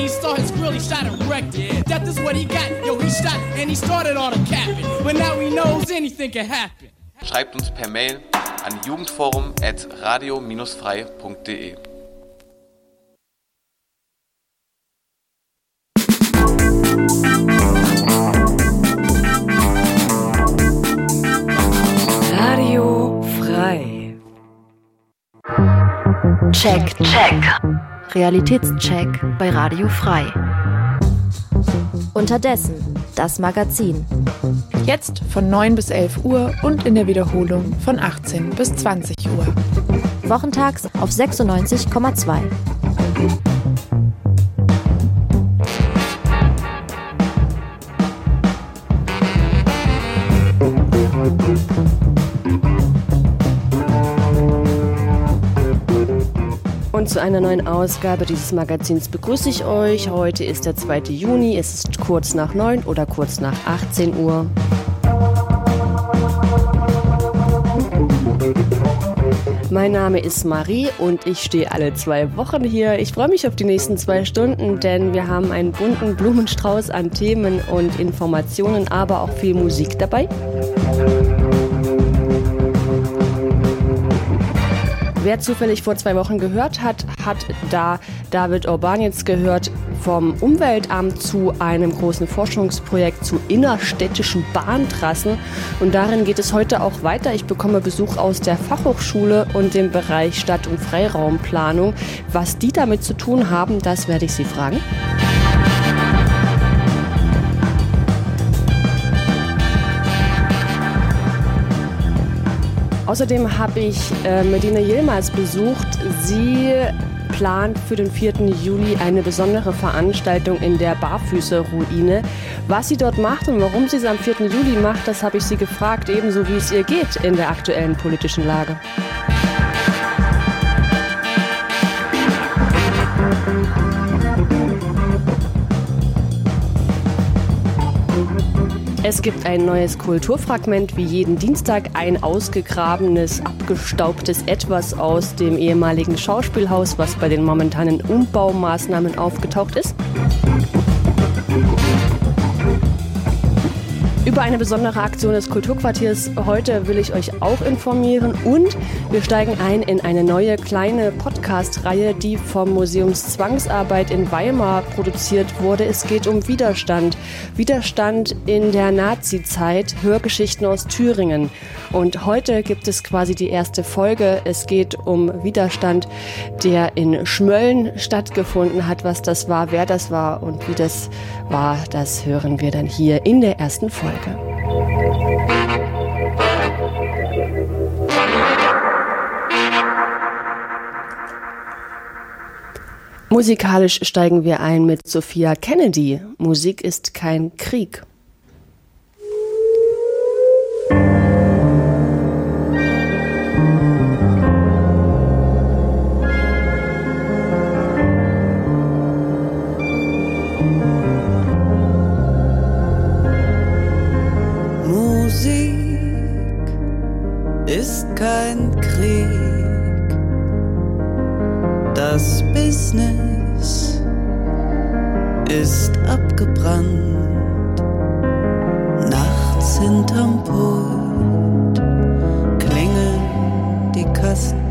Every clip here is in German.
he saw his grill, he shot and wrecked it. Yeah. Death is what he got, yo, he shot and he started all the capping. But now he knows anything can happen. Schreibt uns per Mail an jugendforum@radio-frei.de. Radio frei. Check. Realitätscheck bei Radio Frei. Unterdessen das Magazin. Jetzt von 9 bis 11 Uhr und in der Wiederholung von 18 bis 20 Uhr. Wochentags auf 96,2. Und zu einer neuen Ausgabe dieses Magazins begrüße ich euch. Heute ist der 2. Juni, es ist kurz nach 9 oder kurz nach 18 Uhr. Mein Name ist Marie und ich stehe alle 2 Wochen hier. Ich freue mich auf die nächsten 2 Stunden, denn wir haben einen bunten Blumenstrauß an Themen und Informationen, aber auch viel Musik dabei. Wer zufällig vor 2 Wochen gehört hat, hat da David Urbanitz gehört vom Umweltamt zu einem großen Forschungsprojekt zu innerstädtischen Bahntrassen. Und darin geht es heute auch weiter. Ich bekomme Besuch aus der Fachhochschule und dem Bereich Stadt- und Freiraumplanung. Was die damit zu tun haben, das werde ich Sie fragen. Außerdem habe ich Medina Yilmaz besucht. Sie plant für den 4. Juli eine besondere Veranstaltung in der Barfüßer-Ruine. Was sie dort macht und warum sie es am 4. Juli macht, das habe ich sie gefragt, ebenso wie es ihr geht in der aktuellen politischen Lage. Es gibt ein neues Kulturfragment, wie jeden Dienstag ein ausgegrabenes, abgestaubtes Etwas aus dem ehemaligen Schauspielhaus, was bei den momentanen Umbaumaßnahmen aufgetaucht ist. Über eine besondere Aktion des Kulturquartiers heute will ich euch auch informieren und wir steigen ein in eine neue kleine Podcast-Reihe, die vom Museum Zwangsarbeit in Weimar produziert wurde. Es geht um Widerstand. Widerstand in der Nazi-Zeit, Hörgeschichten aus Thüringen. Und heute gibt es quasi die erste Folge. Es geht um Widerstand, der in Schmölln stattgefunden hat. Was das war, wer das war und wie das war, das hören wir dann hier in der ersten Folge. Musikalisch steigen wir ein mit Sophia Kennedy. Musik ist kein Krieg. Ist kein Krieg, das Business ist abgebrannt. Nachts hinterm Pult klingeln die Kassen,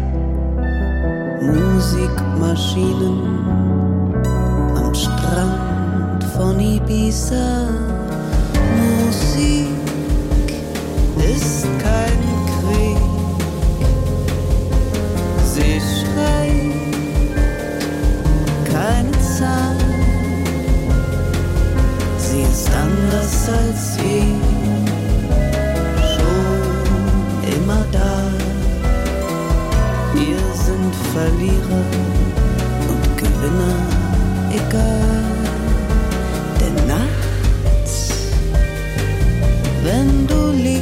Musikmaschinen am Strand von Ibiza. Musik ist kein Krieg, sie schreit keine Zahl, sie ist anders als sie, schon immer da. Wir sind Verlierer und Gewinner, egal, denn nachts, wenn du liegst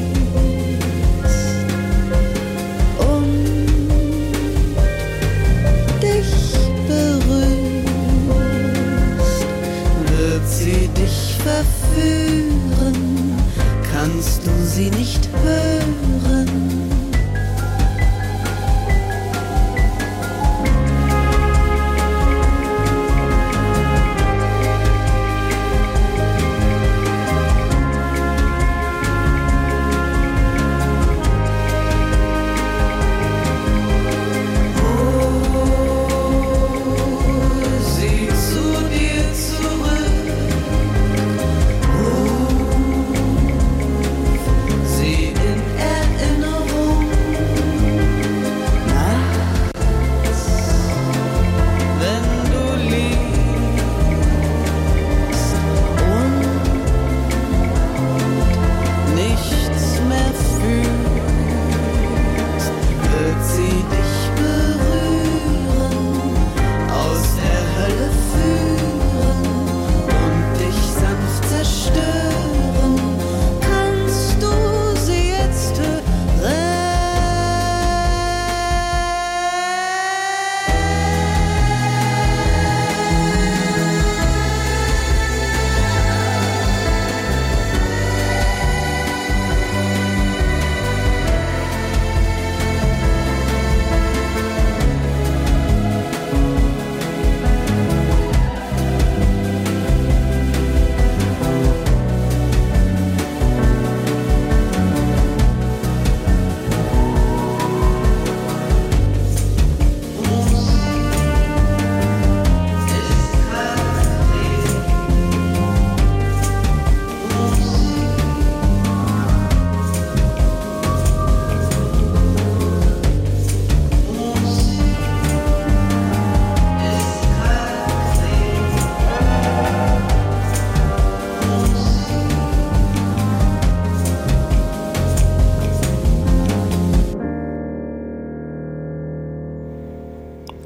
verführen, kannst du sie nicht hören.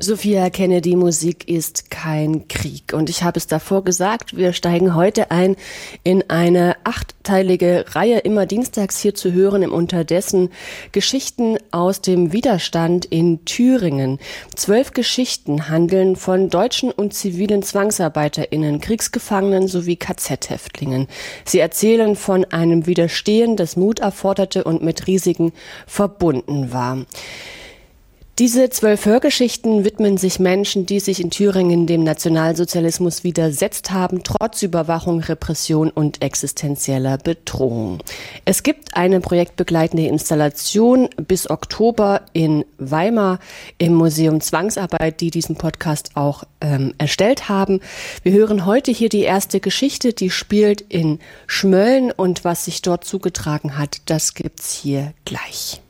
Sophia Kennedy, Musik ist kein Krieg. Und ich habe es davor gesagt, wir steigen heute ein in eine 8-teilige Reihe, immer dienstags hier zu hören, im Unterdessen Geschichten aus dem Widerstand in Thüringen. 12 Geschichten handeln von deutschen und zivilen ZwangsarbeiterInnen, Kriegsgefangenen sowie KZ-Häftlingen. Sie erzählen von einem Widerstehen, das Mut erforderte und mit Risiken verbunden war. Diese 12 Hörgeschichten widmen sich Menschen, die sich in Thüringen dem Nationalsozialismus widersetzt haben, trotz Überwachung, Repression und existenzieller Bedrohung. Es gibt eine projektbegleitende Installation bis Oktober in Weimar im Museum Zwangsarbeit, die diesen Podcast auch erstellt haben. Wir hören heute hier die erste Geschichte, die spielt in Schmölln, und was sich dort zugetragen hat, das gibt's hier gleich.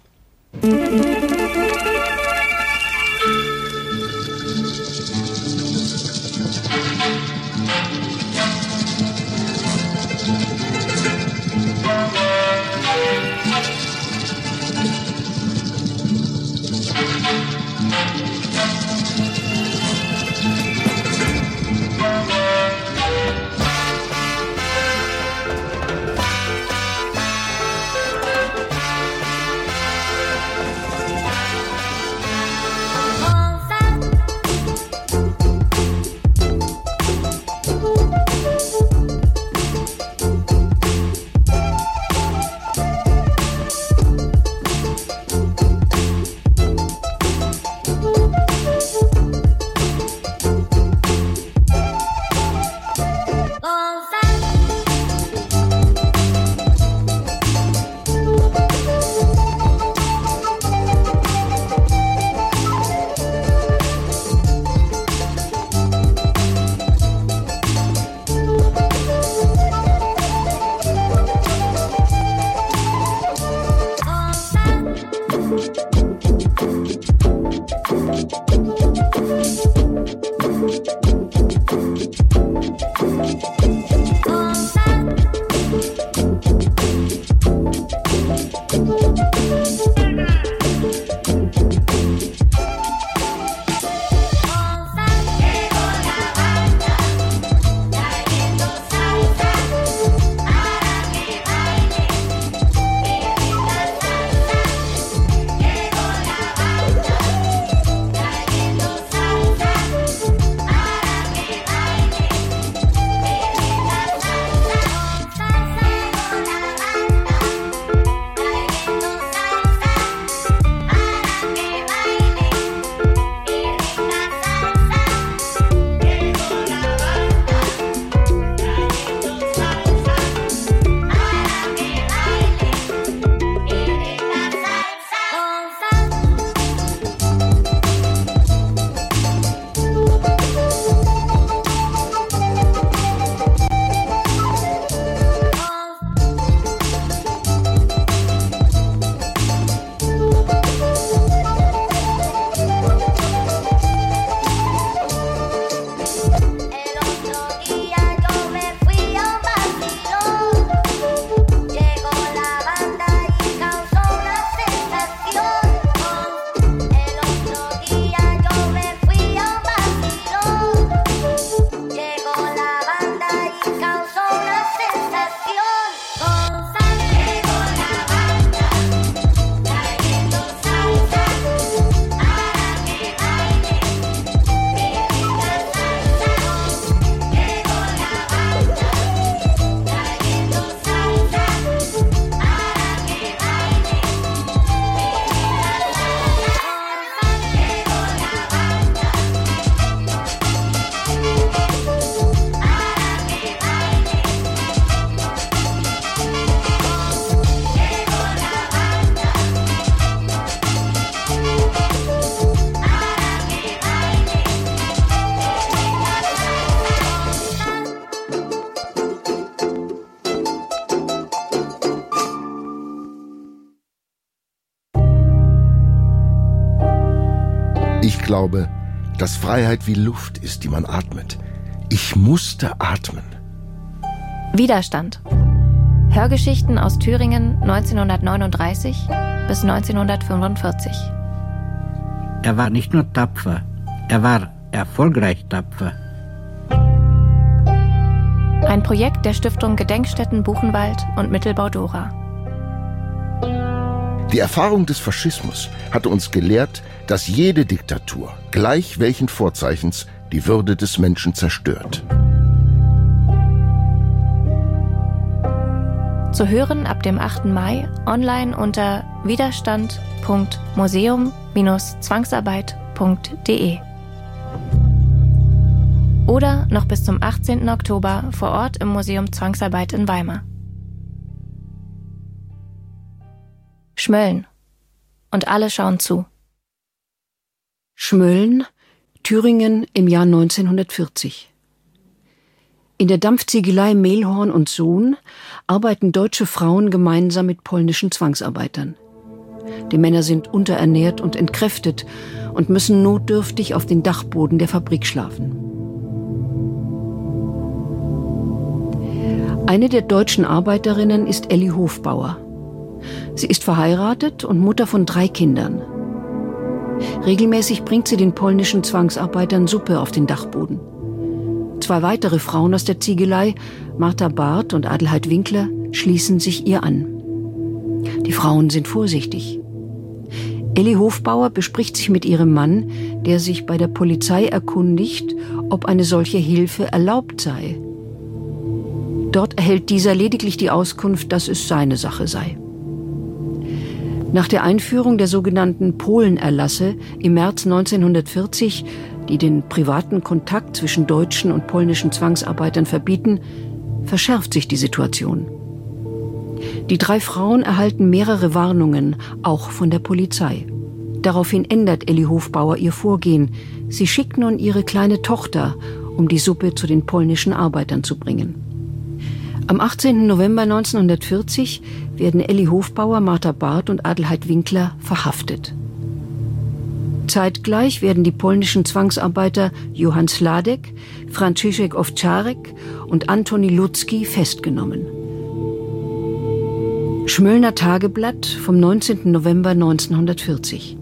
Ich glaube, dass Freiheit wie Luft ist, die man atmet. Ich musste atmen. Widerstand. Hörgeschichten aus Thüringen 1939 bis 1945. Er war nicht nur tapfer, Er war erfolgreich tapfer. Ein Projekt der Stiftung Gedenkstätten Buchenwald und Mittelbau Dora. Die Erfahrung des Faschismus hatte uns gelehrt, dass jede Diktatur, gleich welchen Vorzeichens, die Würde des Menschen zerstört. Zu hören ab dem 8. Mai online unter widerstand.museum-zwangsarbeit.de oder noch bis zum 18. Oktober vor Ort im Museum Zwangsarbeit in Weimar. Schmölln. Und alle schauen zu. Schmölln, Thüringen im Jahr 1940. In der Dampfziegelei Mehlhorn und Sohn arbeiten deutsche Frauen gemeinsam mit polnischen Zwangsarbeitern. Die Männer sind unterernährt und entkräftet und müssen notdürftig auf den Dachboden der Fabrik schlafen. Eine der deutschen Arbeiterinnen ist Elli Hofbauer. Sie ist verheiratet und Mutter von 3 Kindern. Regelmäßig bringt sie den polnischen Zwangsarbeitern Suppe auf den Dachboden. 2 weitere Frauen aus der Ziegelei, Martha Barth und Adelheid Winkler, schließen sich ihr an. Die Frauen sind vorsichtig. Elli Hofbauer bespricht sich mit ihrem Mann, der sich bei der Polizei erkundigt, ob eine solche Hilfe erlaubt sei. Dort erhält dieser lediglich die Auskunft, dass es seine Sache sei. Nach der Einführung der sogenannten Polenerlasse im März 1940, die den privaten Kontakt zwischen deutschen und polnischen Zwangsarbeitern verbieten, verschärft sich die Situation. Die 3 Frauen erhalten mehrere Warnungen, auch von der Polizei. Daraufhin ändert Elli Hofbauer ihr Vorgehen. Sie schickt nun ihre kleine Tochter, um die Suppe zu den polnischen Arbeitern zu bringen. Am 18. November 1940 werden Elli Hofbauer, Martha Barth und Adelheid Winkler verhaftet. Zeitgleich werden die polnischen Zwangsarbeiter Johann Sladek, Franciszek Owczarek und Antoni Ludzki festgenommen. Schmöllner Tageblatt vom 19. November 1940.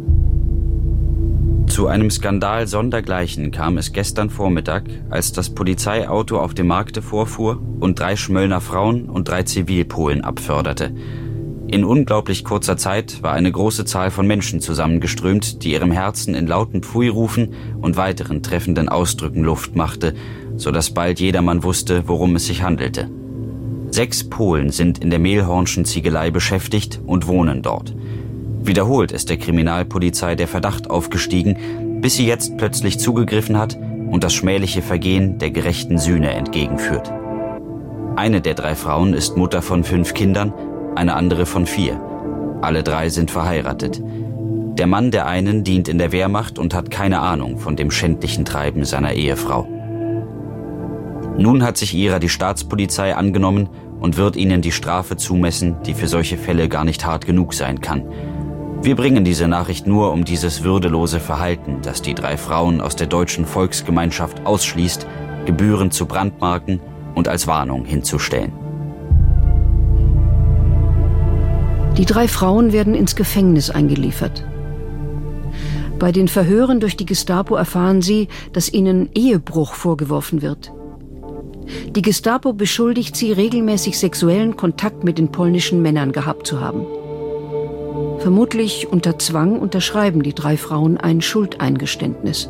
Zu einem Skandal sondergleichen kam es gestern Vormittag, als das Polizeiauto auf dem Markte vorfuhr und 3 Schmöllner Frauen und 3 Zivilpolen abförderte. In unglaublich kurzer Zeit war eine große Zahl von Menschen zusammengeströmt, die ihrem Herzen in lauten Pfui-Rufen und weiteren treffenden Ausdrücken Luft machte, sodass bald jedermann wusste, worum es sich handelte. 6 Polen sind in der Mehlhornschen Ziegelei beschäftigt und wohnen dort. Wiederholt ist der Kriminalpolizei der Verdacht aufgestiegen, bis sie jetzt plötzlich zugegriffen hat und das schmähliche Vergehen der gerechten Sühne entgegenführt. Eine der 3 Frauen ist Mutter von 5 Kindern, eine andere von 4. Alle 3 sind verheiratet. Der Mann der einen dient in der Wehrmacht und hat keine Ahnung von dem schändlichen Treiben seiner Ehefrau. Nun hat sich ihrer die Staatspolizei angenommen und wird ihnen die Strafe zumessen, die für solche Fälle gar nicht hart genug sein kann. Wir bringen diese Nachricht nur, um dieses würdelose Verhalten, das die 3 Frauen aus der deutschen Volksgemeinschaft ausschließt, gebührend zu brandmarken und als Warnung hinzustellen. Die 3 Frauen werden ins Gefängnis eingeliefert. Bei den Verhören durch die Gestapo erfahren sie, dass ihnen Ehebruch vorgeworfen wird. Die Gestapo beschuldigt sie, regelmäßig sexuellen Kontakt mit den polnischen Männern gehabt zu haben. Vermutlich unter Zwang unterschreiben die 3 Frauen ein Schuldeingeständnis.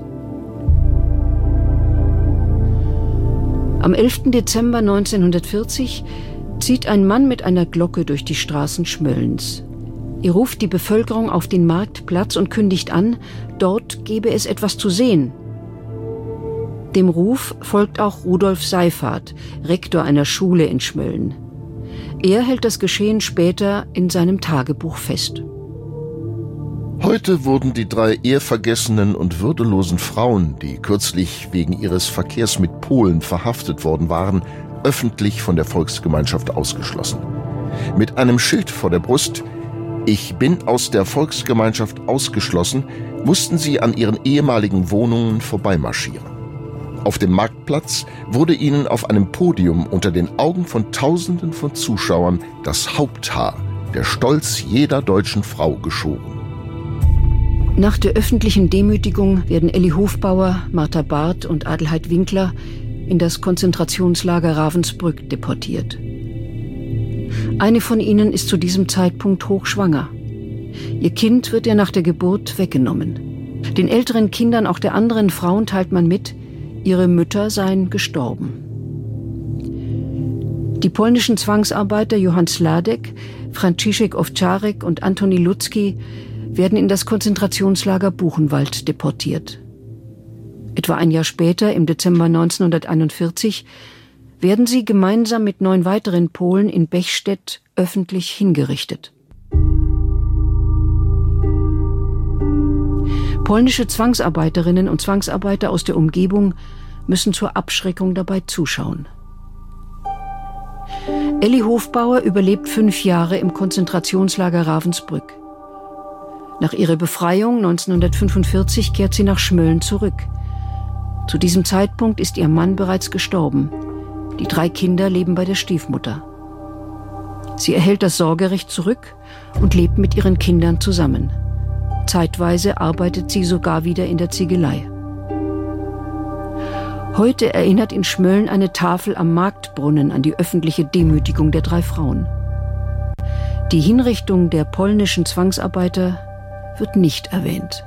Am 11. Dezember 1940 zieht ein Mann mit einer Glocke durch die Straßen Schmöllens. Er ruft die Bevölkerung auf den Marktplatz und kündigt an, dort gebe es etwas zu sehen. Dem Ruf folgt auch Rudolf Seyfarth, Rektor einer Schule in Schmölln. Er hält das Geschehen später in seinem Tagebuch fest. Heute wurden die 3 ehrvergessenen und würdelosen Frauen, die kürzlich wegen ihres Verkehrs mit Polen verhaftet worden waren, öffentlich von der Volksgemeinschaft ausgeschlossen. Mit einem Schild vor der Brust »Ich bin aus der Volksgemeinschaft ausgeschlossen«, mussten sie an ihren ehemaligen Wohnungen vorbeimarschieren. Auf dem Marktplatz wurde ihnen auf einem Podium unter den Augen von Tausenden von Zuschauern das Haupthaar, der Stolz jeder deutschen Frau, geschoren. Nach der öffentlichen Demütigung werden Elli Hofbauer, Martha Barth und Adelheid Winkler in das Konzentrationslager Ravensbrück deportiert. Eine von ihnen ist zu diesem Zeitpunkt hochschwanger. Ihr Kind wird ihr nach der Geburt weggenommen. Den älteren Kindern auch der anderen Frauen teilt man mit, ihre Mütter seien gestorben. Die polnischen Zwangsarbeiter Johann Sladek, Franciszek Owczarek und Antoni Ludzki werden in das Konzentrationslager Buchenwald deportiert. Etwa ein Jahr später, im Dezember 1941, werden sie gemeinsam mit 9 weiteren Polen in Bechstedt öffentlich hingerichtet. Polnische Zwangsarbeiterinnen und Zwangsarbeiter aus der Umgebung müssen zur Abschreckung dabei zuschauen. Elli Hofbauer überlebt 5 Jahre im Konzentrationslager Ravensbrück. Nach ihrer Befreiung 1945 kehrt sie nach Schmölln zurück. Zu diesem Zeitpunkt ist ihr Mann bereits gestorben. Die 3 Kinder leben bei der Stiefmutter. Sie erhält das Sorgerecht zurück und lebt mit ihren Kindern zusammen. Zeitweise arbeitet sie sogar wieder in der Ziegelei. Heute erinnert in Schmölln eine Tafel am Marktbrunnen an die öffentliche Demütigung der 3 Frauen. Die Hinrichtung der polnischen Zwangsarbeiter wird nicht erwähnt.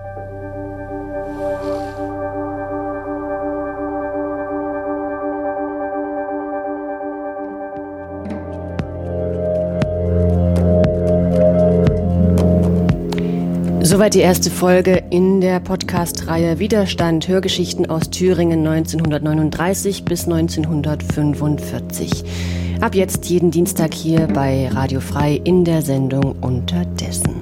Soweit die erste Folge in der Podcast-Reihe Widerstand, Hörgeschichten aus Thüringen 1939 bis 1945. Ab jetzt jeden Dienstag hier bei Radio Frei in der Sendung Unterdessen.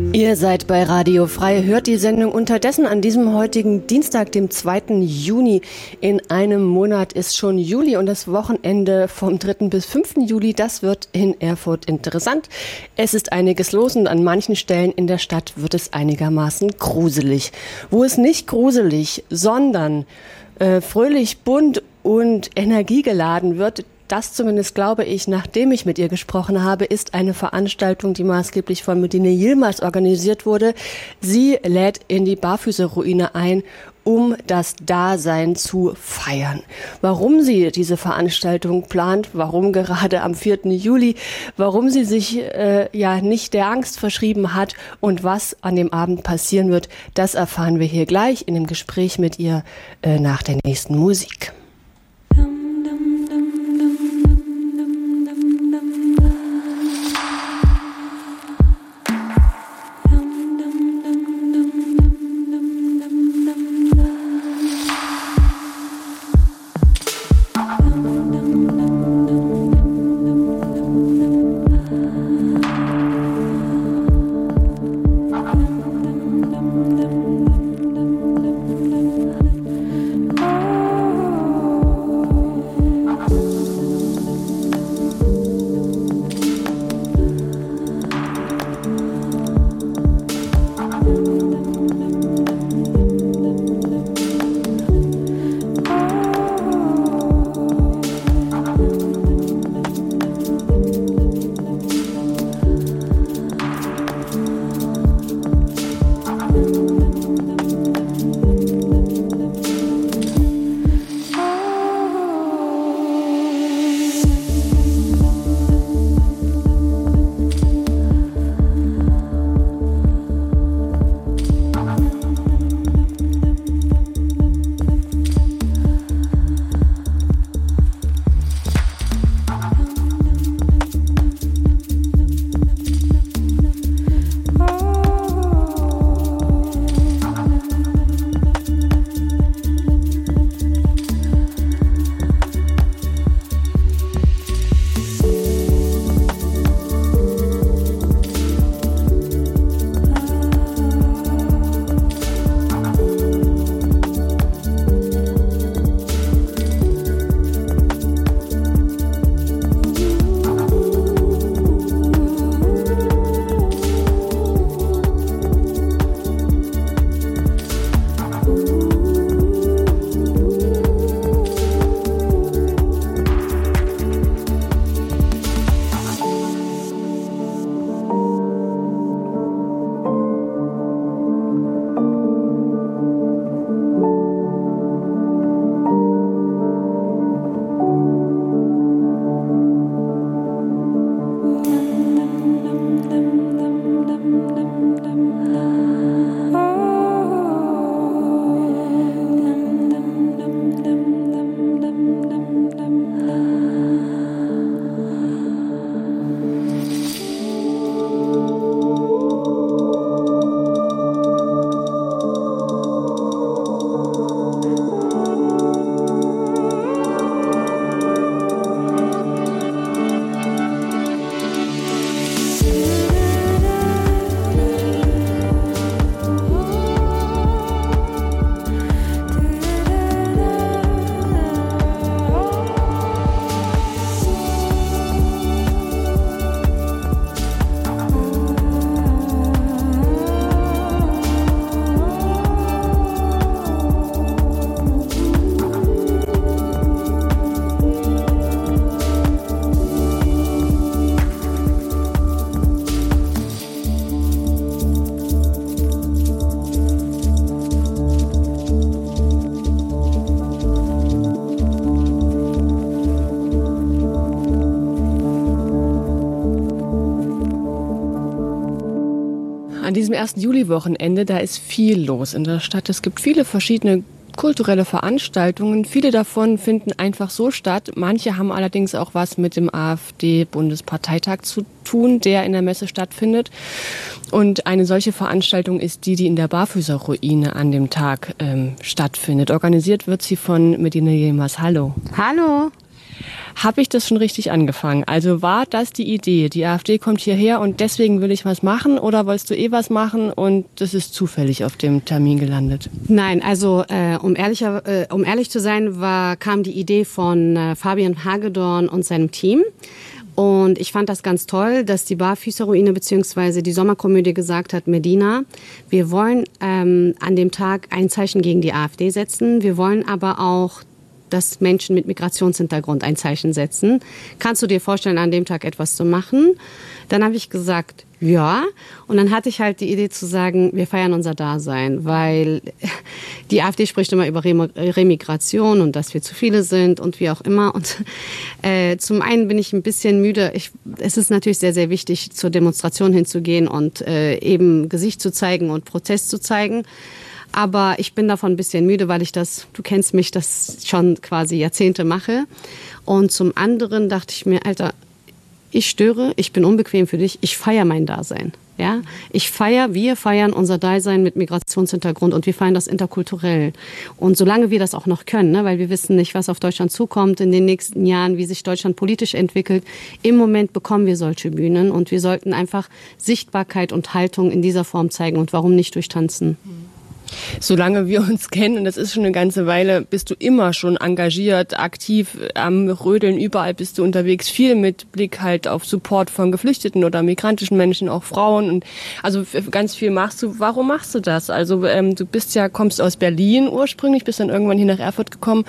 Ihr seid bei Radio Frei, hört die Sendung unterdessen an diesem heutigen Dienstag, dem 2. Juni. In einem Monat ist schon Juli und das Wochenende vom 3. bis 5. Juli, das wird in Erfurt interessant. Es ist einiges los und an manchen Stellen in der Stadt wird es einigermaßen gruselig. Wo es nicht gruselig, sondern fröhlich, bunt und energiegeladen wird, das zumindest glaube ich, nachdem ich mit ihr gesprochen habe, ist eine Veranstaltung, die maßgeblich von Medine Yilmaz organisiert wurde. Sie lädt in die Barfüßerruine ein, um das Dasein zu feiern. Warum sie diese Veranstaltung plant, warum gerade am 4. Juli, warum sie sich nicht der Angst verschrieben hat und was an dem Abend passieren wird, das erfahren wir hier gleich in dem Gespräch mit ihr nach der nächsten Musik. An diesem 1. Juli-Wochenende, da ist viel los in der Stadt. Es gibt viele verschiedene kulturelle Veranstaltungen. Viele davon finden einfach so statt. Manche haben allerdings auch was mit dem AfD-Bundesparteitag zu tun, der in der Messe stattfindet. Und eine solche Veranstaltung ist die in der Barfüßerruine an dem Tag stattfindet. Organisiert wird sie von Medine Yilmaz. Hallo. Hallo. Habe ich das schon richtig angefangen? Also war das die Idee? Die AfD kommt hierher und deswegen will ich was machen, oder wolltest du was machen und das ist zufällig auf dem Termin gelandet? Nein, also um ehrlich zu sein, kam die Idee von Fabian Hagedorn und seinem Team. Und ich fand das ganz toll, dass die Barfüßerruine bzw. die Sommerkomödie gesagt hat, Medina, wir wollen an dem Tag ein Zeichen gegen die AfD setzen. Wir wollen aber auch, dass Menschen mit Migrationshintergrund ein Zeichen setzen. Kannst du dir vorstellen, an dem Tag etwas zu machen? Dann habe ich gesagt, ja. Und dann hatte ich halt die Idee zu sagen, wir feiern unser Dasein, weil die AfD spricht immer über Remigration und dass wir zu viele sind und wie auch immer. Und zum einen bin ich ein bisschen müde. Es ist natürlich sehr, sehr wichtig, zur Demonstration hinzugehen und eben Gesicht zu zeigen und Protest zu zeigen. Aber ich bin davon ein bisschen müde, weil ich das, du kennst mich, das schon quasi Jahrzehnte mache. Und zum anderen dachte ich mir, Alter, ich störe, ich bin unbequem für dich, ich feiere mein Dasein. Ja? Wir feiern unser Dasein mit Migrationshintergrund und wir feiern das interkulturell. Und solange wir das auch noch können, ne, weil wir wissen nicht, was auf Deutschland zukommt in den nächsten Jahren, wie sich Deutschland politisch entwickelt, im Moment bekommen wir solche Bühnen und wir sollten einfach Sichtbarkeit und Haltung in dieser Form zeigen und warum nicht durch Tanzen. Solange wir uns kennen, und das ist schon eine ganze Weile, bist du immer schon engagiert, aktiv am Rödeln, überall bist du unterwegs, viel mit Blick halt auf Support von Geflüchteten oder migrantischen Menschen, auch Frauen, und also ganz viel machst du. Warum machst du das? Also du kommst aus Berlin ursprünglich, bist dann irgendwann hier nach Erfurt gekommen.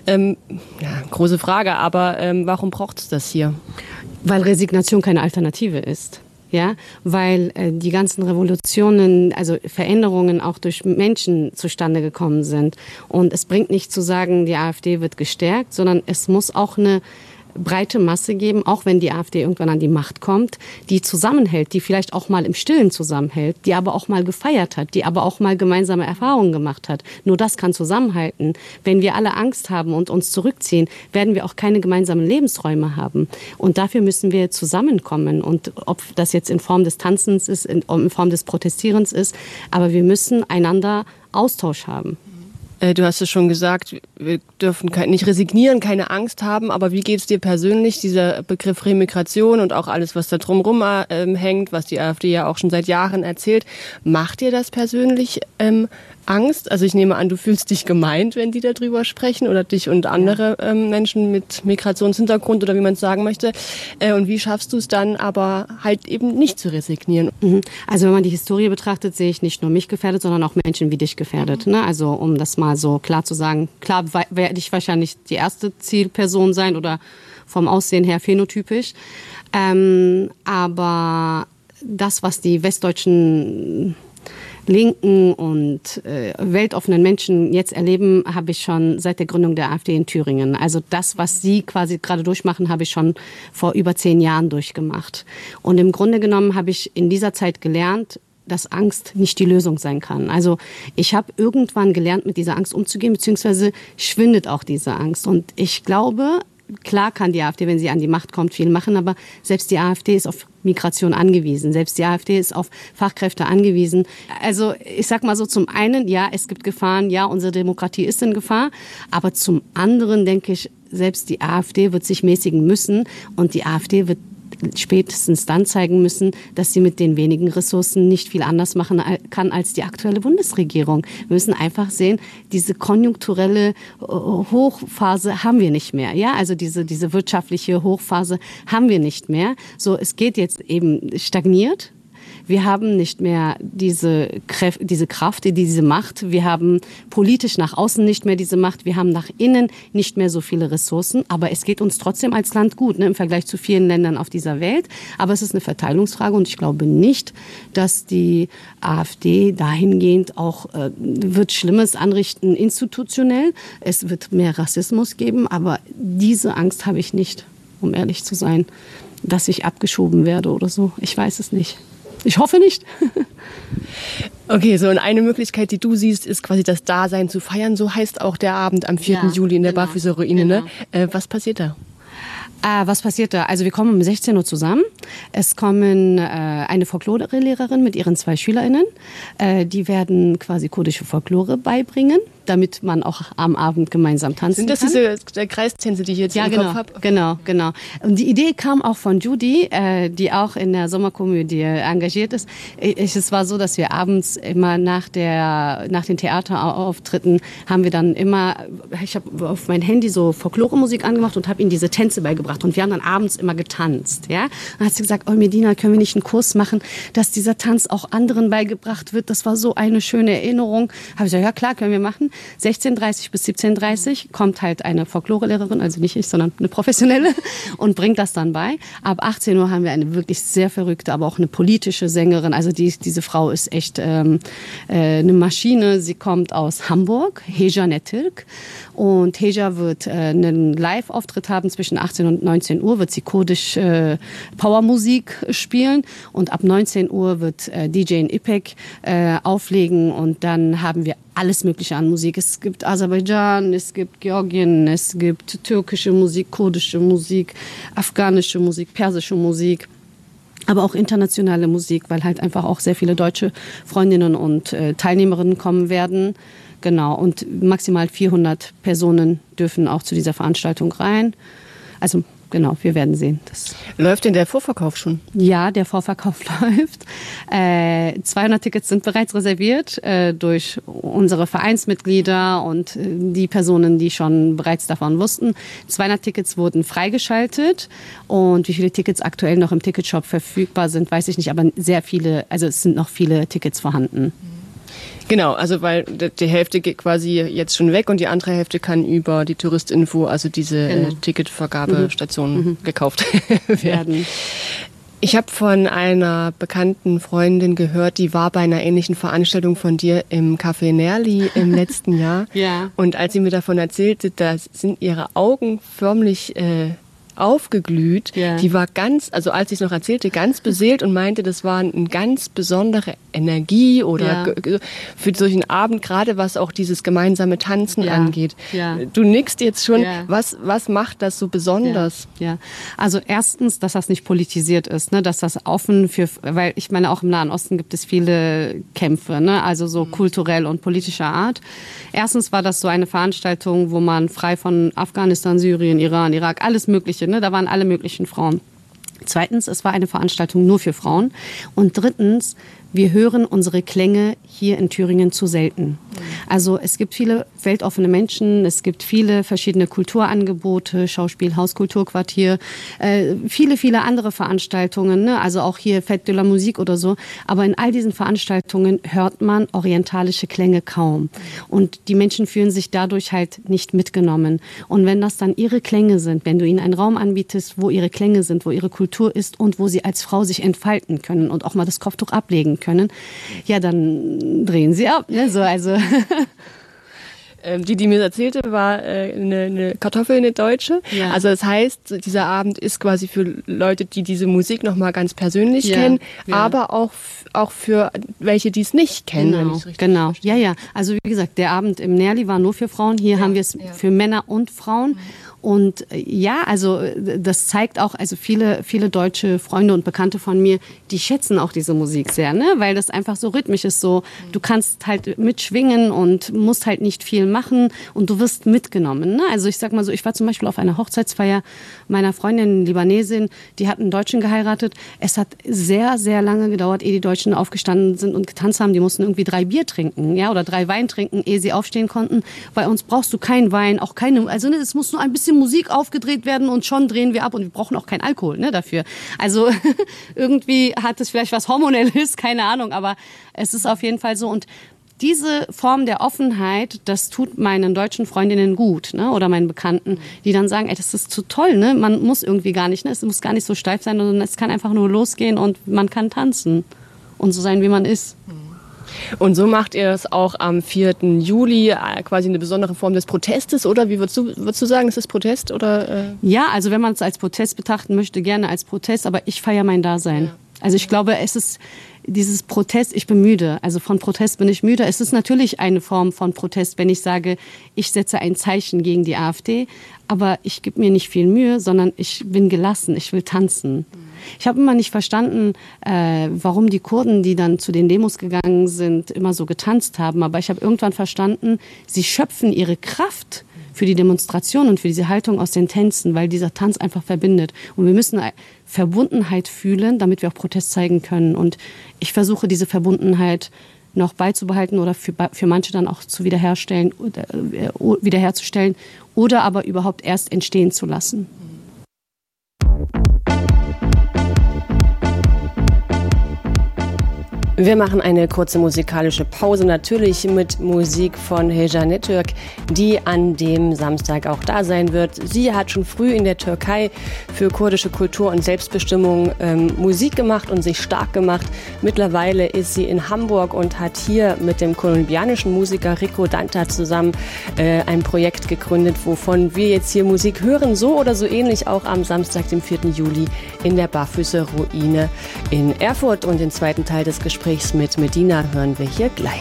Große Frage, aber warum braucht es das hier? Weil Resignation keine Alternative ist. Ja, weil die ganzen Revolutionen, also Veränderungen auch durch Menschen zustande gekommen sind. Und es bringt nicht zu sagen, die AfD wird gestärkt, sondern es muss auch eine breite Masse geben, auch wenn die AfD irgendwann an die Macht kommt, die zusammenhält, die vielleicht auch mal im Stillen zusammenhält, die aber auch mal gefeiert hat, die aber auch mal gemeinsame Erfahrungen gemacht hat. Nur das kann zusammenhalten. Wenn wir alle Angst haben und uns zurückziehen, werden wir auch keine gemeinsamen Lebensräume haben. Und dafür müssen wir zusammenkommen. Und ob das jetzt in Form des Tanzens ist, in Form des Protestierens ist, aber wir müssen einander Austausch haben. Du hast es schon gesagt, wir dürfen nicht resignieren, keine Angst haben, aber wie geht es dir persönlich, dieser Begriff Remigration und auch alles, was da drumherum hängt, was die AfD ja auch schon seit Jahren erzählt, macht dir das persönlich Angst? Also ich nehme an, du fühlst dich gemeint, wenn die darüber sprechen, oder dich und andere Menschen mit Migrationshintergrund oder wie man es sagen möchte. Und wie schaffst du es dann aber halt eben nicht zu resignieren? Also wenn man die Historie betrachtet, sehe ich nicht nur mich gefährdet, sondern auch Menschen wie dich gefährdet. Ne? Also um das mal so klar zu sagen, klar werde ich wahrscheinlich die erste Zielperson sein oder vom Aussehen her phänotypisch. Aber das, was die westdeutschen linken und weltoffenen Menschen jetzt erleben, habe ich schon seit der Gründung der AfD in Thüringen. Also das, was sie quasi gerade durchmachen, habe ich schon vor über 10 Jahren durchgemacht. Und im Grunde genommen habe ich in dieser Zeit gelernt, dass Angst nicht die Lösung sein kann. Also ich habe irgendwann gelernt, mit dieser Angst umzugehen, beziehungsweise schwindet auch diese Angst. Und ich glaube, klar kann die AfD, wenn sie an die Macht kommt, viel machen, aber selbst die AfD ist auf Migration angewiesen. Selbst die AfD ist auf Fachkräfte angewiesen. Also ich sag mal so, zum einen, ja, es gibt Gefahren, ja, unsere Demokratie ist in Gefahr, aber zum anderen denke ich, selbst die AfD wird sich mäßigen müssen und die AfD wird spätestens dann zeigen müssen, dass sie mit den wenigen Ressourcen nicht viel anders machen kann als die aktuelle Bundesregierung. Wir müssen einfach sehen, diese konjunkturelle Hochphase haben wir nicht mehr. Ja, also diese wirtschaftliche Hochphase haben wir nicht mehr. So, es geht jetzt eben stagniert. Wir haben nicht mehr diese Kraft, diese Macht. Wir haben politisch nach außen nicht mehr diese Macht. Wir haben nach innen nicht mehr so viele Ressourcen. Aber es geht uns trotzdem als Land gut, ne, im Vergleich zu vielen Ländern auf dieser Welt. Aber es ist eine Verteilungsfrage und ich glaube nicht, dass die AfD dahingehend auch wird Schlimmes anrichten institutionell. Es wird mehr Rassismus geben, aber diese Angst habe ich nicht, um ehrlich zu sein, dass ich abgeschoben werde oder so. Ich weiß es nicht. Ich hoffe nicht. Okay, so und eine Möglichkeit, die du siehst, ist quasi das Dasein zu feiern. So heißt auch der Abend am 4. Juli in der Barfüßerruine. Genau. Ne? Was passiert da? Was passiert da? Also wir kommen um 16 Uhr zusammen. Es kommen eine Folklore-Lehrerin mit ihren 2 SchülerInnen. Die werden quasi kurdische Folklore beibringen. damit man auch am Abend gemeinsam tanzen kann. Sind das diese Kreistänze, die ich jetzt im Kopf habe? Genau. Und die Idee kam auch von Judy, die auch in der Sommerkomödie engagiert ist. Es war so, dass wir abends immer nach den Theaterauftritten haben wir dann immer, ich habe auf mein Handy so Folklore-Musik angemacht und habe ihnen diese Tänze beigebracht. Und wir haben dann abends immer getanzt. Ja? Dann hat sie gesagt, Medina, können wir nicht einen Kurs machen, dass dieser Tanz auch anderen beigebracht wird? Das war so eine schöne Erinnerung. Habe ich gesagt, ja klar, können wir machen. 16:30 bis 17:30 kommt halt eine Folklorelehrerin, also nicht ich, sondern eine professionelle, und bringt das dann bei. Ab 18 Uhr haben wir eine wirklich sehr verrückte, aber auch eine politische Sängerin. Also diese Frau ist echt eine Maschine. Sie kommt aus Hamburg, Heja Netürk. Und Heja wird einen Live-Auftritt haben zwischen 18 und 19 Uhr, wird sie kurdisch Powermusik spielen. Und ab 19 Uhr wird DJ Ipek auflegen und dann haben wir alles Mögliche an Musik. Es gibt Aserbaidschan, es gibt Georgien, es gibt türkische Musik, kurdische Musik, afghanische Musik, persische Musik, aber auch internationale Musik, weil halt einfach auch sehr viele deutsche Freundinnen und Teilnehmerinnen kommen werden. Genau, und maximal 400 Personen dürfen auch zu dieser Veranstaltung rein. Also genau, wir werden sehen. Läuft denn der Vorverkauf schon? Ja, der Vorverkauf läuft. 200 Tickets sind bereits reserviert durch unsere Vereinsmitglieder und die Personen, die schon bereits davon wussten. 200 Tickets wurden freigeschaltet und wie viele Tickets aktuell noch im Ticketshop verfügbar sind, weiß ich nicht, aber sehr viele, also es sind noch viele Tickets vorhanden. Genau, also weil die Hälfte geht quasi jetzt schon weg und die andere Hälfte kann über die Touristinfo, also diese Ticketvergabestation gekauft werden. Ich habe von einer bekannten Freundin gehört, die war bei einer ähnlichen Veranstaltung von dir im Café Nerli im letzten Jahr. Ja. Und als sie mir davon erzählte, da sind ihre Augen förmlich aufgeglüht. Ja. Die war als sie es noch erzählte, ganz beseelt und meinte, das war eine ganz besondere Energie oder für solchen Abend, gerade was auch dieses gemeinsame Tanzen angeht. Ja. Du nickst jetzt schon. Ja. Was macht das so besonders? Ja. Also erstens, dass das nicht politisiert ist, ne? Dass das offen weil ich meine, auch im Nahen Osten gibt es viele Kämpfe, ne? Also so kulturell und politischer Art. Erstens war das so eine Veranstaltung, wo man frei von Afghanistan, Syrien, Iran, Irak, alles Mögliche, ne? Da waren alle möglichen Frauen. Zweitens, es war eine Veranstaltung nur für Frauen. Und drittens, wir hören unsere Klänge hier in Thüringen zu selten. Also es gibt viele weltoffene Menschen, es gibt viele verschiedene Kulturangebote, Schauspiel, Hauskulturquartier, viele andere Veranstaltungen, ne? Also auch hier Fête de la Musique oder so. Aber in all diesen Veranstaltungen hört man orientalische Klänge kaum. Und die Menschen fühlen sich dadurch halt nicht mitgenommen. Und wenn das dann ihre Klänge sind, wenn du ihnen einen Raum anbietest, wo ihre Klänge sind, wo ihre Kultur ist und wo sie als Frau sich entfalten können und auch mal das Kopftuch ablegen können, ja, dann drehen sie ab. Ne? So, also die mir erzählte, war eine Kartoffel, eine Deutsche. Ja. Also das heißt, dieser Abend ist quasi für Leute, die diese Musik nochmal ganz persönlich kennen, aber auch für welche, die es nicht kennen. Genau, wenn ich's richtig verstehe. Ja. Also wie gesagt, der Abend im Nerli war nur für Frauen. Hier haben wir es für Männer und Frauen. Und also das zeigt auch, also viele deutsche Freunde und Bekannte von mir, die schätzen auch diese Musik sehr, ne? Weil das einfach so rhythmisch ist, so du kannst halt mitschwingen und musst halt nicht viel machen und du wirst mitgenommen, ne? Also ich sag mal so, ich war zum Beispiel auf einer Hochzeitsfeier meiner Freundin, Libanesin, die hat einen Deutschen geheiratet. Es hat sehr, sehr lange gedauert, ehe die Deutschen aufgestanden sind und getanzt haben. Die mussten irgendwie 3 Bier trinken, ja, oder 3 Wein trinken, ehe sie aufstehen konnten. Bei uns brauchst du keinen Wein, auch keine, also ne, es muss nur ein bisschen Musik aufgedreht werden und schon drehen wir ab und wir brauchen auch keinen Alkohol, ne, dafür. Also irgendwie hat es vielleicht was Hormonelles, keine Ahnung, aber es ist auf jeden Fall so. Und diese Form der Offenheit, das tut meinen deutschen Freundinnen gut, ne, oder meinen Bekannten, die dann sagen, ey, das ist zu toll, ne, man muss irgendwie gar nicht, ne, es muss gar nicht so steif sein, sondern es kann einfach nur losgehen und man kann tanzen und so sein, wie man ist. Und so macht ihr das auch am 4. Juli, quasi eine besondere Form des Protestes, oder? Wie würdest du sagen, ist das Protest? Oder? Ja, also wenn man es als Protest betrachten möchte, gerne als Protest, aber ich feiere mein Dasein. Ja. Also ich glaube, es ist dieses Protest, ich bin müde. Also von Protest bin ich müde. Es ist natürlich eine Form von Protest, wenn ich sage, ich setze ein Zeichen gegen die AfD, aber ich gebe mir nicht viel Mühe, sondern ich bin gelassen, ich will tanzen. Ich habe immer nicht verstanden, warum die Kurden, die dann zu den Demos gegangen sind, immer so getanzt haben. Aber ich habe irgendwann verstanden, sie schöpfen ihre Kraft für die Demonstration und für diese Haltung aus den Tänzen, weil dieser Tanz einfach verbindet. Und wir müssen Verbundenheit fühlen, damit wir auch Protest zeigen können. Und ich versuche, diese Verbundenheit noch beizubehalten oder für manche dann auch zu wiederherzustellen oder aber überhaupt erst entstehen zu lassen. Wir machen eine kurze musikalische Pause, natürlich mit Musik von Heyecan Netürk, die an dem Samstag auch da sein wird. Sie hat schon früh in der Türkei für kurdische Kultur und Selbstbestimmung Musik gemacht und sich stark gemacht. Mittlerweile ist sie in Hamburg und hat hier mit dem kolumbianischen Musiker Rico Danta zusammen ein Projekt gegründet, wovon wir jetzt hier Musik hören, so oder so ähnlich auch am Samstag, dem 4. Juli in der Barfüßer-Ruine in Erfurt. Und den zweiten Teil des Gesprächs mit Medina hören wir hier gleich.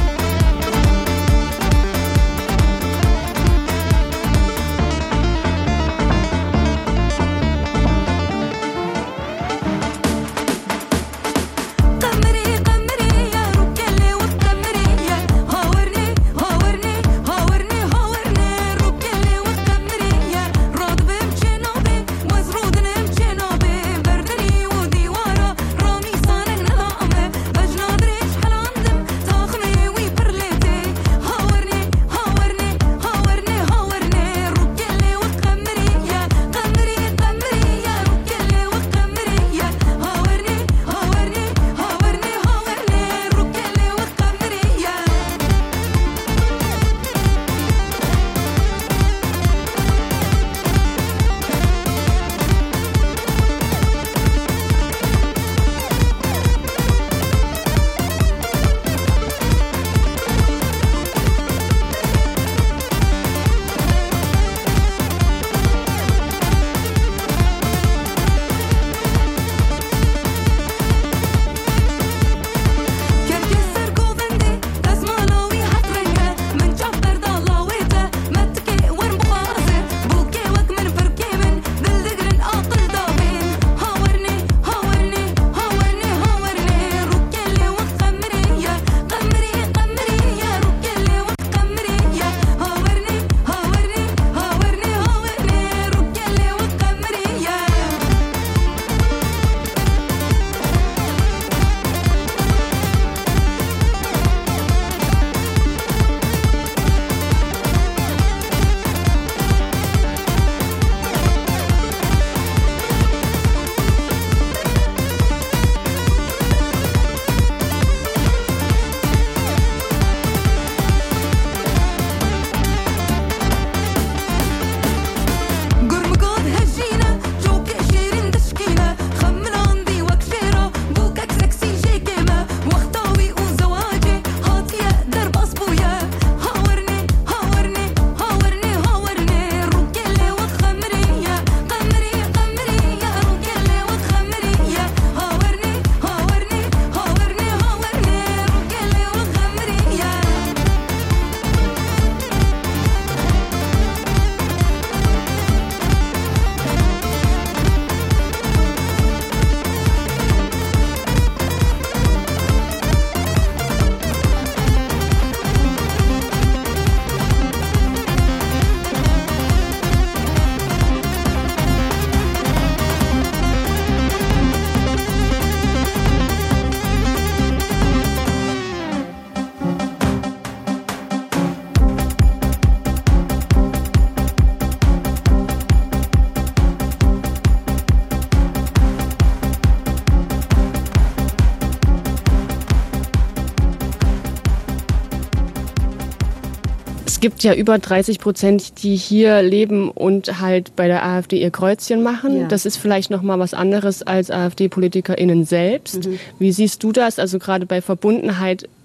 Es gibt ja über 30%, die hier leben und halt bei der AfD ihr Kreuzchen machen. Ja. Das ist vielleicht noch mal was anderes als AfD-PolitikerInnen selbst. Mhm. Wie siehst du das? Also gerade bei Verbundenheit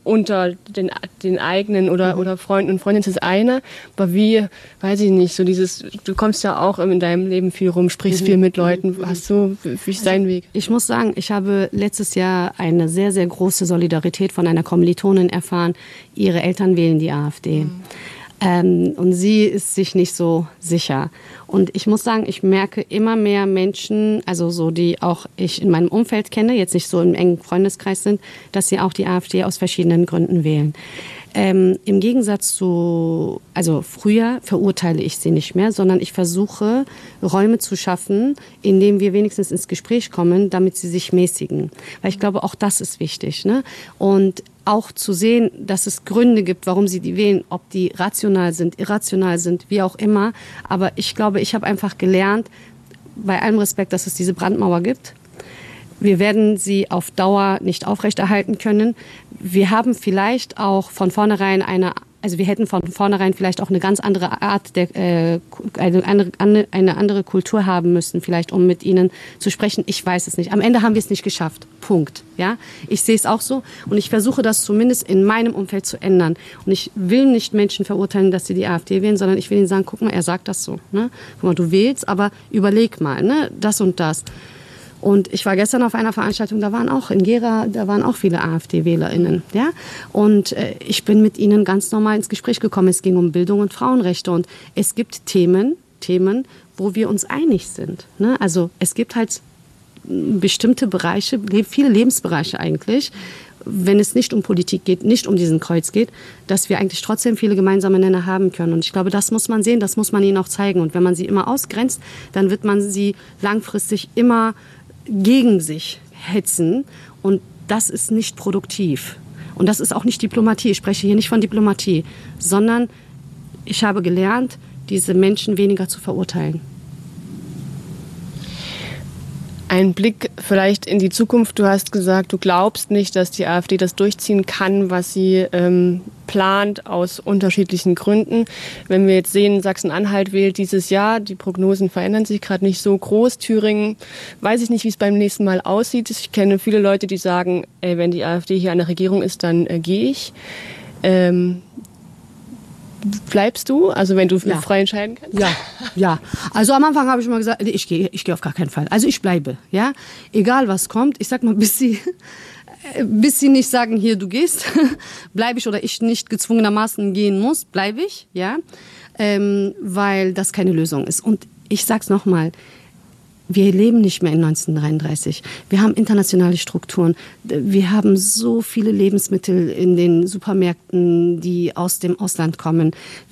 unter den eigenen oder Freunden und Freundinnen ist das eine, aber wie, weiß ich nicht, so dieses, du kommst ja auch in deinem Leben viel rum, sprichst viel mit Leuten, hast du, wie ist dein Weg? Ich muss sagen, ich habe letztes Jahr eine sehr, sehr große Solidarität von einer Kommilitonin erfahren. Ihre Eltern wählen die AfD. Und sie ist sich nicht so sicher. Und ich muss sagen, ich merke immer mehr Menschen, also so, die auch ich in meinem Umfeld kenne, jetzt nicht so im engen Freundeskreis sind, dass sie auch die AfD aus verschiedenen Gründen wählen. Im Gegensatz zu, also früher verurteile ich sie nicht mehr, sondern ich versuche, Räume zu schaffen, in denen wir wenigstens ins Gespräch kommen, damit sie sich mäßigen. Weil ich glaube, auch das ist wichtig, ne? Und auch zu sehen, dass es Gründe gibt, warum sie die wählen, ob die rational sind, irrational sind, wie auch immer. Aber ich glaube, ich habe einfach gelernt, bei allem Respekt, dass es diese Brandmauer gibt. Wir werden sie auf Dauer nicht aufrechterhalten können. Wir haben vielleicht auch von vornherein wir hätten von vornherein vielleicht auch eine ganz andere Art, eine andere Kultur haben müssen, vielleicht um mit ihnen zu sprechen. Ich weiß es nicht. Am Ende haben wir es nicht geschafft. Punkt. Ja? Ich sehe es auch so und ich versuche das zumindest in meinem Umfeld zu ändern. Und ich will nicht Menschen verurteilen, dass sie die AfD wählen, sondern ich will ihnen sagen, guck mal, er sagt das so. Ne? Guck mal, du wählst, aber überleg mal, ne? Das und das. Und ich war gestern auf einer Veranstaltung, da waren auch in Gera, da waren auch viele AfD-WählerInnen. Ja? Und ich bin mit ihnen ganz normal ins Gespräch gekommen. Es ging um Bildung und Frauenrechte. Und es gibt Themen, wo wir uns einig sind. Ne? Also es gibt halt bestimmte Bereiche, viele Lebensbereiche eigentlich, wenn es nicht um Politik geht, nicht um diesen Kreuz geht, dass wir eigentlich trotzdem viele gemeinsame Nenner haben können. Und ich glaube, das muss man sehen, das muss man ihnen auch zeigen. Und wenn man sie immer ausgrenzt, dann wird man sie langfristig immer gegen sich hetzen und das ist nicht produktiv. Und das ist auch nicht Diplomatie. Ich spreche hier nicht von Diplomatie, sondern ich habe gelernt, diese Menschen weniger zu verurteilen. Ein Blick vielleicht in die Zukunft. Du hast gesagt, du glaubst nicht, dass die AfD das durchziehen kann, was sie plant, aus unterschiedlichen Gründen. Wenn wir jetzt sehen, Sachsen-Anhalt wählt dieses Jahr, die Prognosen verändern sich gerade nicht so groß. Thüringen, weiß ich nicht, wie es beim nächsten Mal aussieht. Ich kenne viele Leute, die sagen, wenn die AfD hier an der Regierung ist, dann gehe ich. Bleibst du? Also wenn du frei entscheiden kannst? Ja. Also am Anfang habe ich immer gesagt, ich gehe auf gar keinen Fall. Also ich bleibe, ja. Egal was kommt, ich sag mal, bis sie nicht sagen, hier du gehst, bleibe ich, oder ich nicht gezwungenermaßen gehen muss, bleibe ich, ja. Weil das keine Lösung ist. Und ich sag's nochmal, wir leben nicht mehr in 1933. Wir haben internationale Strukturen. Wir haben so viele Lebensmittel in den Supermärkten, die aus dem Ausland kommen.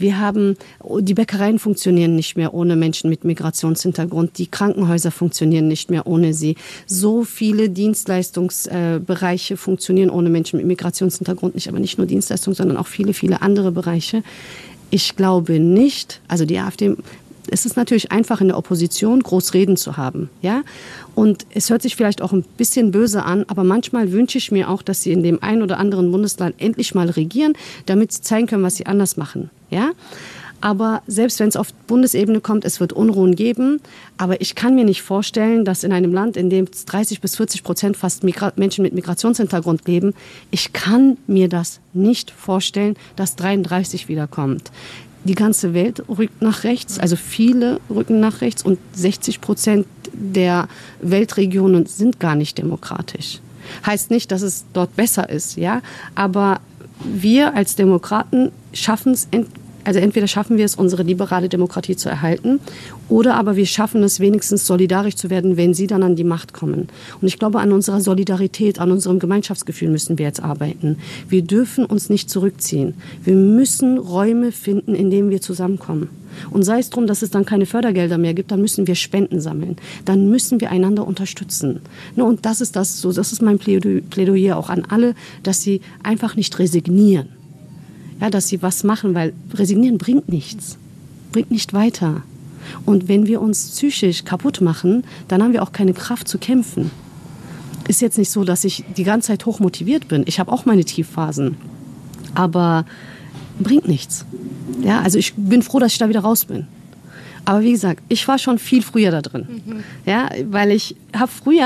Die Bäckereien funktionieren nicht mehr ohne Menschen mit Migrationshintergrund. Die Krankenhäuser funktionieren nicht mehr ohne sie. So viele Dienstleistungsbereiche funktionieren ohne Menschen mit Migrationshintergrund nicht. Aber nicht nur Dienstleistungen, sondern auch viele, viele andere Bereiche. Ich glaube nicht, also die AfD... Es ist natürlich einfach in der Opposition groß reden zu haben, ja. Und es hört sich vielleicht auch ein bisschen böse an, aber manchmal wünsche ich mir auch, dass sie in dem einen oder anderen Bundesland endlich mal regieren, damit sie zeigen können, was sie anders machen, ja. Aber selbst wenn es auf Bundesebene kommt, es wird Unruhen geben. Aber ich kann mir nicht vorstellen, dass in einem Land, in dem 30-40% fast Menschen mit Migrationshintergrund leben, ich kann mir das nicht vorstellen, dass 33 wiederkommt. Die ganze Welt rückt nach rechts, also viele rücken nach rechts und 60% der Weltregionen sind gar nicht demokratisch. Heißt nicht, dass es dort besser ist, ja, aber wir als Demokraten schaffen es, also entweder schaffen wir es, unsere liberale Demokratie zu erhalten, oder aber wir schaffen es, wenigstens solidarisch zu werden, wenn sie dann an die Macht kommen. Und ich glaube, an unserer Solidarität, an unserem Gemeinschaftsgefühl müssen wir jetzt arbeiten. Wir dürfen uns nicht zurückziehen. Wir müssen Räume finden, in denen wir zusammenkommen. Und sei es drum, dass es dann keine Fördergelder mehr gibt, dann müssen wir Spenden sammeln. Dann müssen wir einander unterstützen. Und das ist mein Plädoyer auch an alle, dass sie einfach nicht resignieren. Ja, dass sie was machen, weil resignieren bringt nichts, bringt nicht weiter. Und wenn wir uns psychisch kaputt machen, dann haben wir auch keine Kraft zu kämpfen. Ist jetzt nicht so, dass ich die ganze Zeit hochmotiviert bin. Ich habe auch meine Tiefphasen, aber bringt nichts. Ja, also ich bin froh, dass ich da wieder raus bin. Aber wie gesagt, ich war schon viel früher da drin. Ja, weil ich habe früher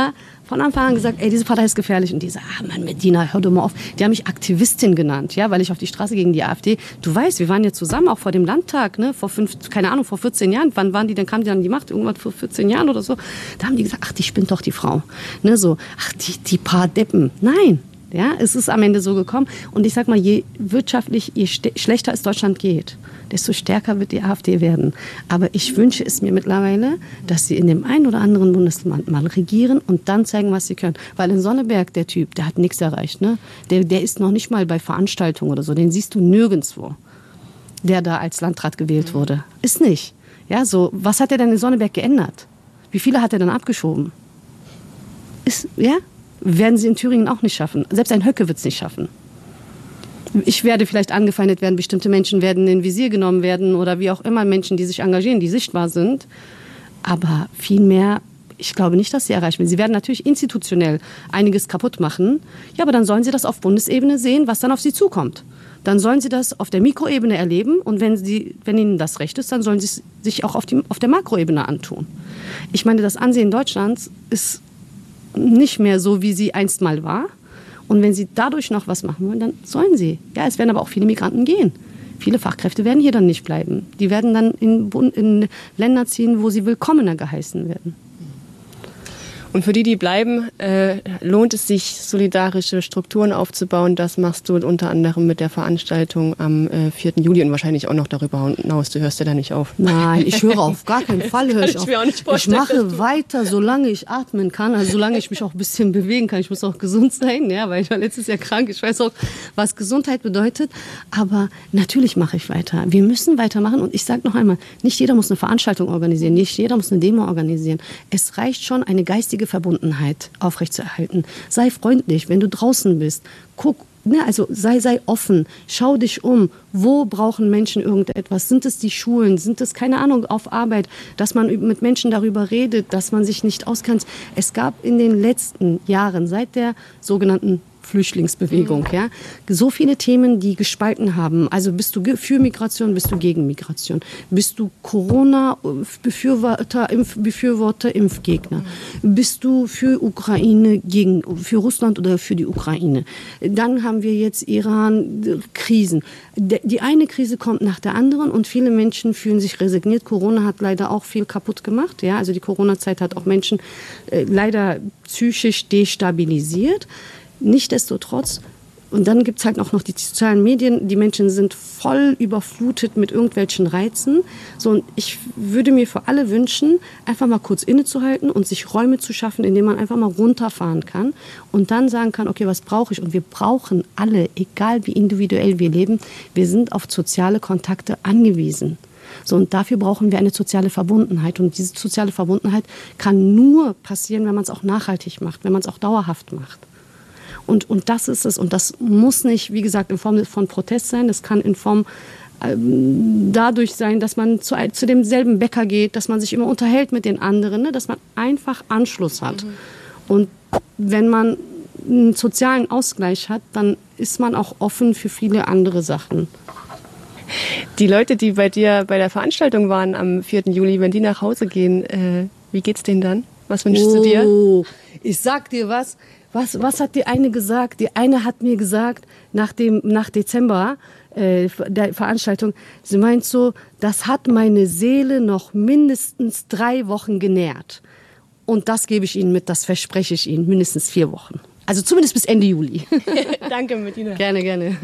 von Anfang an gesagt, ey, diese Partei ist gefährlich. Und die sagen, Mann, Medina, hör doch mal auf. Die haben mich Aktivistin genannt, ja, weil ich auf die Straße gegen die AfD. Du weißt, wir waren ja zusammen, auch vor dem Landtag, ne, vor 14 Jahren. Wann waren die, dann kamen die an die Macht, irgendwann vor 14 Jahren oder so. Da haben die gesagt, ach, die spinnt doch die Frau. Ne, so, ach, die paar Deppen. Nein. Ja, es ist am Ende so gekommen. Und ich sag mal, je wirtschaftlich, je schlechter es Deutschland geht, desto stärker wird die AfD werden. Aber ich wünsche es mir mittlerweile, dass sie in dem einen oder anderen Bundesland mal regieren und dann zeigen, was sie können. Weil in Sonneberg, der Typ, der hat nichts erreicht. Ne? Der ist noch nicht mal bei Veranstaltungen oder so. Den siehst du nirgendwo, der da als Landrat gewählt wurde. Ist nicht. Ja, so, was hat er denn in Sonneberg geändert? Wie viele hat er dann abgeschoben? Werden sie in Thüringen auch nicht schaffen. Selbst ein Höcke wird es nicht schaffen. Ich werde vielleicht angefeindet werden, bestimmte Menschen werden in Visier genommen werden oder wie auch immer, Menschen, die sich engagieren, die sichtbar sind. Aber viel mehr, ich glaube nicht, dass sie erreichen werden. Sie werden natürlich institutionell einiges kaputt machen. Ja, aber dann sollen sie das auf Bundesebene sehen, was dann auf sie zukommt. Dann sollen sie das auf der Mikroebene erleben und wenn ihnen das recht ist, dann sollen sie es sich auch auf der Makroebene antun. Ich meine, das Ansehen Deutschlands ist nicht mehr so, wie sie einst mal war. Und wenn sie dadurch noch was machen wollen, dann sollen sie. Ja, es werden aber auch viele Migranten gehen. Viele Fachkräfte werden hier dann nicht bleiben. Die werden dann in Länder ziehen, wo sie willkommener geheißen werden. Und für die bleiben, lohnt es sich, solidarische Strukturen aufzubauen. Das machst du unter anderem mit der Veranstaltung am 4. Juli und wahrscheinlich auch noch darüber hinaus. Du hörst ja da nicht auf. Nein, ich höre auf gar keinen Fall. Ich mache weiter, solange ich atmen kann, also solange ich mich auch ein bisschen bewegen kann. Ich muss auch gesund sein, ja, weil ich war letztes Jahr krank. Ich weiß auch, was Gesundheit bedeutet. Aber natürlich mache ich weiter. Wir müssen weitermachen. Und ich sage noch einmal, nicht jeder muss eine Veranstaltung organisieren. Nicht jeder muss eine Demo organisieren. Es reicht schon, eine geistige Verbundenheit aufrechtzuerhalten. Sei freundlich, wenn du draußen bist. Guck, also sei offen. Schau dich um. Wo brauchen Menschen irgendetwas? Sind es die Schulen? Sind es, keine Ahnung, auf Arbeit? Dass man mit Menschen darüber redet, dass man sich nicht auskennt. Es gab in den letzten Jahren, seit der sogenannten Flüchtlingsbewegung, ja, so viele Themen, die gespalten haben. Also bist du für Migration, bist du gegen Migration? Bist du Corona-Befürworter, Impfgegner? Bist du für Ukraine, für Russland oder für die Ukraine? Dann haben wir jetzt Iran-Krisen. Die eine Krise kommt nach der anderen und viele Menschen fühlen sich resigniert. Corona hat leider auch viel kaputt gemacht. Ja? Also die Corona-Zeit hat auch Menschen leider psychisch destabilisiert. Nichtsdestotrotz, und dann gibt es halt auch noch die sozialen Medien, die Menschen sind voll überflutet mit irgendwelchen Reizen. So, und ich würde mir für alle wünschen, einfach mal kurz innezuhalten und sich Räume zu schaffen, in denen man einfach mal runterfahren kann und dann sagen kann, okay, was brauche ich? Und wir brauchen alle, egal wie individuell wir leben, wir sind auf soziale Kontakte angewiesen. So, und dafür brauchen wir eine soziale Verbundenheit. Und diese soziale Verbundenheit kann nur passieren, wenn man es auch nachhaltig macht, wenn man es auch dauerhaft macht. Und das ist es. Und das muss nicht, wie gesagt, in Form von Protest sein. Das kann in Form dadurch sein, dass man zu demselben Bäcker geht, dass man sich immer unterhält mit den anderen, ne? Dass man einfach Anschluss hat. Mhm. Und wenn man einen sozialen Ausgleich hat, dann ist man auch offen für viele andere Sachen. Die Leute, die bei dir bei der Veranstaltung waren am 4. Juli, wenn die nach Hause gehen, wie geht's denen dann? Was wünschst du dir? Ich sag dir was. Was hat die eine gesagt? Die eine hat mir gesagt, nach Dezember der Veranstaltung, sie meint so, das hat meine Seele noch mindestens 3 Wochen genährt. Und das gebe ich Ihnen mit, das verspreche ich Ihnen, mindestens 4 Wochen. Also zumindest bis Ende Juli. Danke, Medina. Gerne, gerne.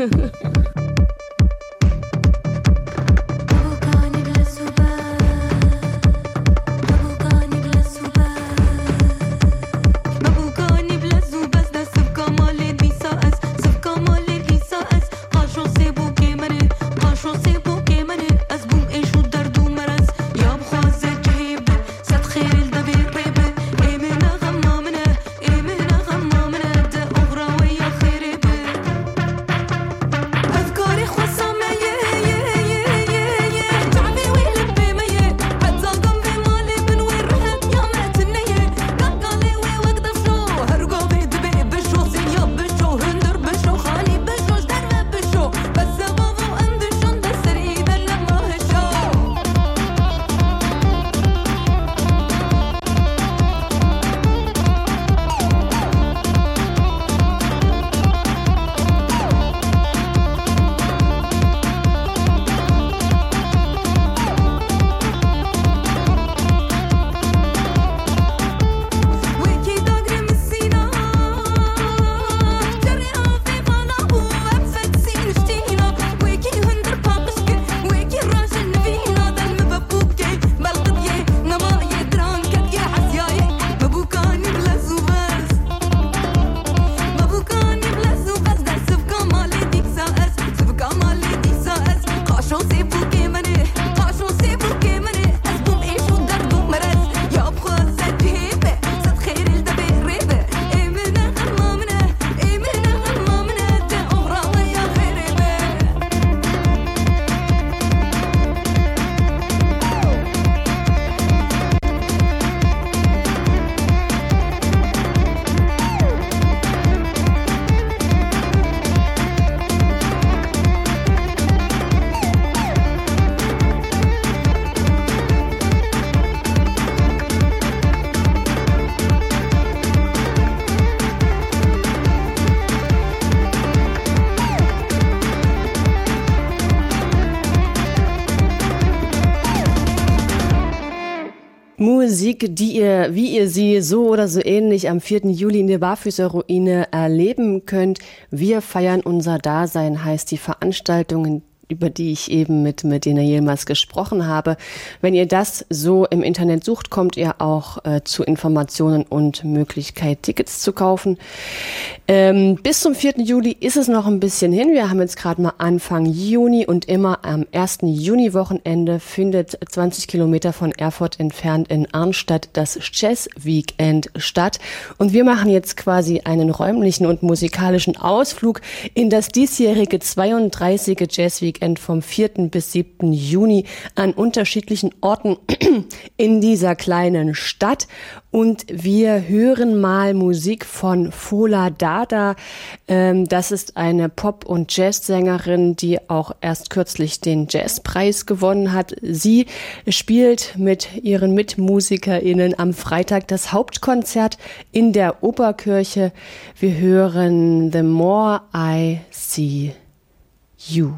Musik, wie ihr sie so oder so ähnlich am 4. Juli in der Barfüßerruine erleben könnt. Wir feiern unser Dasein, heißt die Veranstaltung, über die ich eben mit Medina Yilmaz gesprochen habe. Wenn ihr das so im Internet sucht, kommt ihr auch zu Informationen und Möglichkeit, Tickets zu kaufen. Bis zum 4. Juli ist es noch ein bisschen hin. Wir haben jetzt gerade mal Anfang Juni und immer am 1. Juni-Wochenende findet 20 Kilometer von Erfurt entfernt in Arnstadt das Jazz-Weekend statt. Und wir machen jetzt quasi einen räumlichen und musikalischen Ausflug in das diesjährige 32. Jazz-Weekend vom 4. bis 7. Juni an unterschiedlichen Orten in dieser kleinen Stadt. Und wir hören mal Musik von Fola Dada. Das ist eine Pop- und Jazzsängerin, die auch erst kürzlich den Jazzpreis gewonnen hat. Sie spielt mit ihren MitmusikerInnen am Freitag das Hauptkonzert in der Oberkirche. Wir hören The More I See You.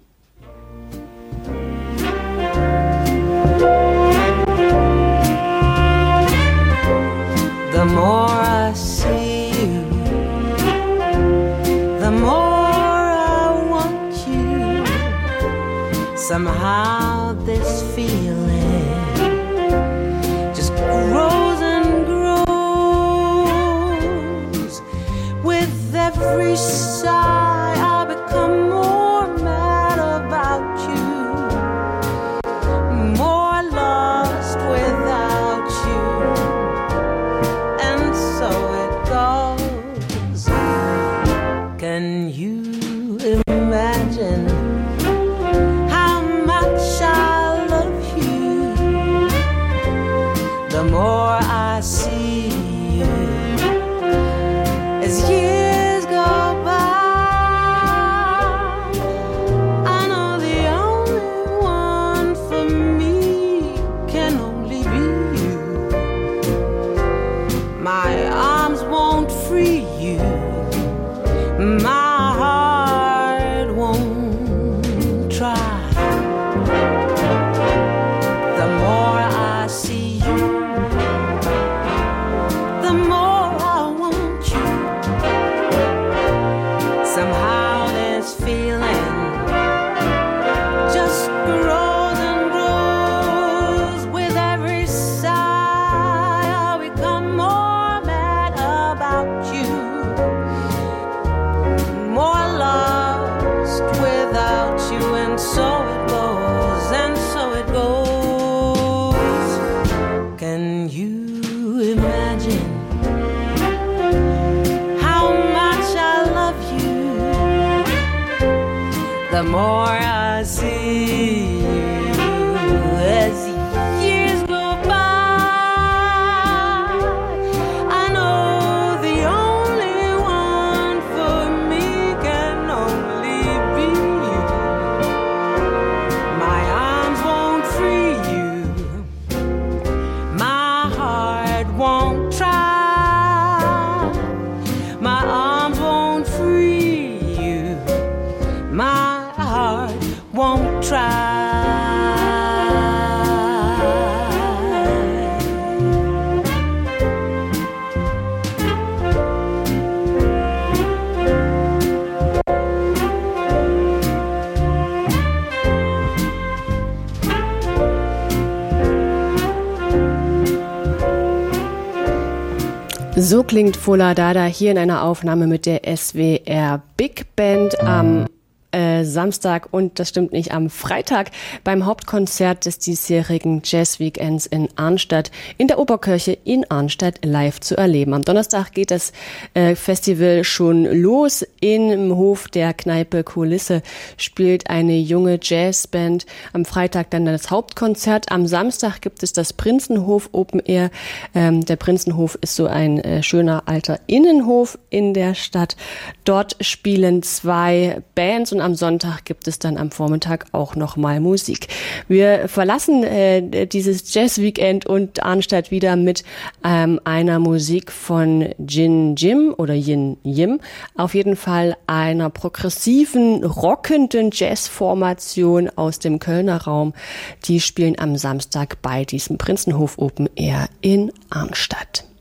The more I see you, the more I want you. Somehow this feeling just grows and grows. With every sigh I become more mad about you, more lost without you. Can you imagine how much I love you? The more I see you as years go by, I know the only one for me can only be you. My arms won't free you, my heart won't try. The more I see you, the more I want you. Somehow this feeling just grows and grows. With every sigh I become more mad about you, more lost without you. And so it goes, and so it goes. Can you imagine how much I love you? The more I see you as years go by, I know the only one for me can only be you. My arms won't free you, my heart won't try. My arms won't free you, my heart won't try. So klingt Fola Dada hier in einer Aufnahme mit der SWR Big Band am Samstag und das stimmt nicht, am Freitag beim Hauptkonzert des diesjährigen Jazz-Weekends in Arnstadt in der Oberkirche in Arnstadt live zu erleben. Am Donnerstag geht das Festival schon los. Im Hof der Kneipe Kulisse spielt eine junge Jazzband. Am Freitag dann das Hauptkonzert. Am Samstag gibt es das Prinzenhof Open Air. Der Prinzenhof ist so ein schöner alter Innenhof in der Stadt. Dort spielen 2 Bands und am Sonntag gibt es dann am Vormittag auch nochmal Musik. Wir verlassen dieses Jazz-Weekend und Arnstadt wieder mit einer Musik von Jin Jim oder Yin Yim. Auf jeden Fall einer progressiven, rockenden Jazzformation aus dem Kölner Raum. Die spielen am Samstag bei diesem Prinzenhof Open Air in Arnstadt.